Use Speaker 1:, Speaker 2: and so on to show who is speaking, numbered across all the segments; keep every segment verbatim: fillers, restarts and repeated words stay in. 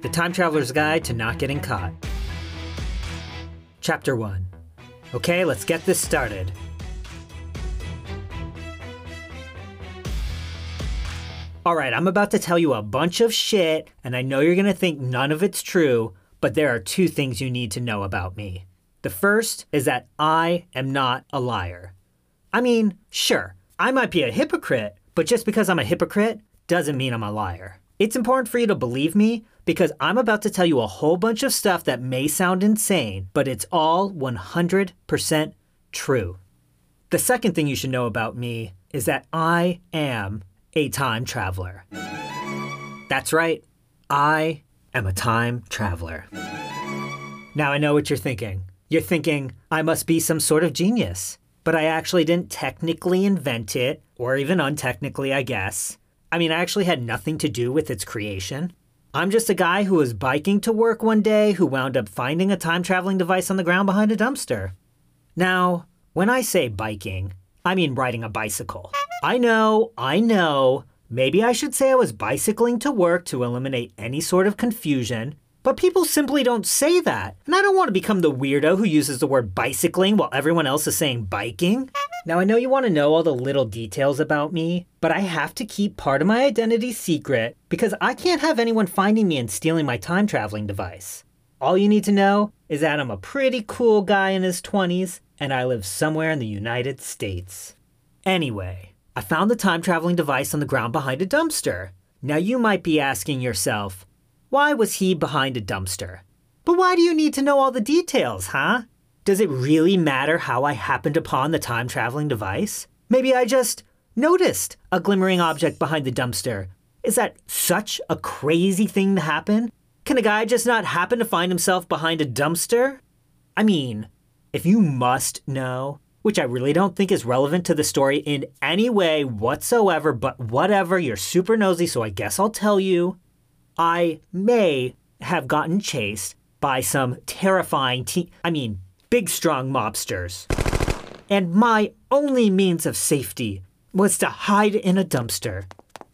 Speaker 1: The Time Traveler's Guide to Not Getting Caught. Chapter one. Okay, let's get this started. Alright, I'm about to tell you a bunch of shit, and I know you're gonna think none of it's true, but there are two things you need to know about me. The first is that I am not a liar. I mean, sure, I might be a hypocrite, but just because I'm a hypocrite doesn't mean I'm a liar. It's important for you to believe me because I'm about to tell you a whole bunch of stuff that may sound insane, but it's all one hundred percent true. The second thing you should know about me is that I am a time traveler. That's right, I am a time traveler. Now I know what you're thinking. You're thinking, I must be some sort of genius, but I actually didn't technically invent it, or even untechnically, I guess. I mean, I actually had nothing to do with its creation. I'm just a guy who was biking to work one day who wound up finding a time-traveling device on the ground behind a dumpster. Now, when I say biking, I mean riding a bicycle. I know, I know, maybe I should say I was bicycling to work to eliminate any sort of confusion, but people simply don't say that, and I don't want to become the weirdo who uses the word bicycling while everyone else is saying biking. Now I know you want to know all the little details about me, but I have to keep part of my identity secret because I can't have anyone finding me and stealing my time-traveling device. All you need to know is that I'm a pretty cool guy in his twenties, and I live somewhere in the United States. Anyway, I found the time-traveling device on the ground behind a dumpster. Now you might be asking yourself, why was he behind a dumpster? But why do you need to know all the details, huh? Does it really matter how I happened upon the time-traveling device? Maybe I just noticed a glimmering object behind the dumpster. Is that such a crazy thing to happen? Can a guy just not happen to find himself behind a dumpster? I mean, if you must know, which I really don't think is relevant to the story in any way whatsoever, but whatever, you're super nosy, so I guess I'll tell you. I may have gotten chased by some terrifying teen- I mean, big strong mobsters. And my only means of safety was to hide in a dumpster.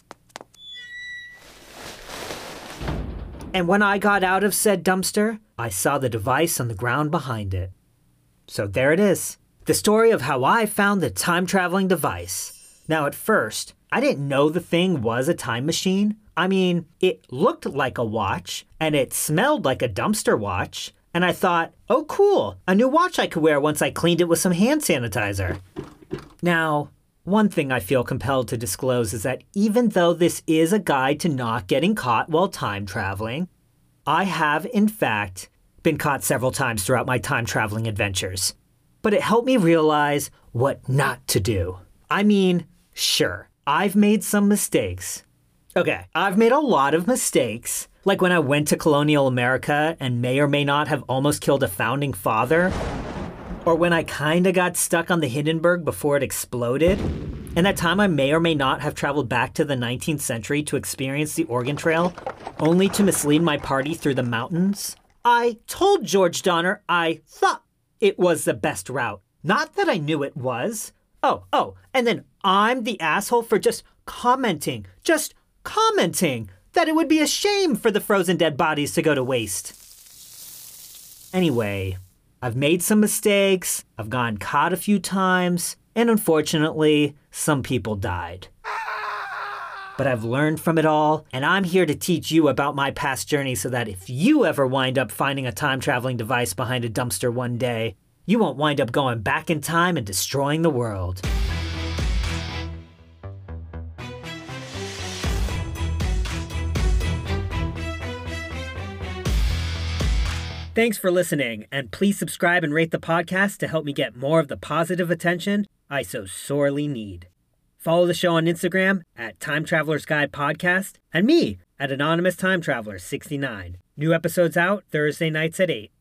Speaker 1: And when I got out of said dumpster, I saw the device on the ground behind it. So there it is. The story of how I found the time-traveling device. Now at first, I didn't know the thing was a time machine. I mean, it looked like a watch, and it smelled like a dumpster watch. And I thought, oh cool, a new watch I could wear once I cleaned it with some hand sanitizer. Now, one thing I feel compelled to disclose is that even though this is a guide to not getting caught while time traveling, I have, in fact, been caught several times throughout my time traveling adventures. But it helped me realize what not to do. I mean, sure, I've made some mistakes. Okay, I've made a lot of mistakes, like when I went to colonial America and may or may not have almost killed a founding father, or when I kinda got stuck on the Hindenburg before it exploded, and that time I may or may not have traveled back to the nineteenth century to experience the Oregon Trail, only to mislead my party through the mountains. I told George Donner I thought it was the best route, not that I knew it was. Oh, oh, and then I'm the asshole for just commenting, just commenting that it would be a shame for the frozen dead bodies to go to waste. Anyway, I've made some mistakes, I've gotten caught a few times, and unfortunately, some people died. But I've learned from it all, and I'm here to teach you about my past journey so that if you ever wind up finding a time-traveling device behind a dumpster one day, you won't wind up going back in time and destroying the world. Thanks for listening, and please subscribe and rate the podcast to help me get more of the positive attention I so sorely need. Follow the show on Instagram at Time Traveler's Guide Podcast, and me at Anonymous Time Traveler sixty-nine. New episodes out Thursday nights at eight.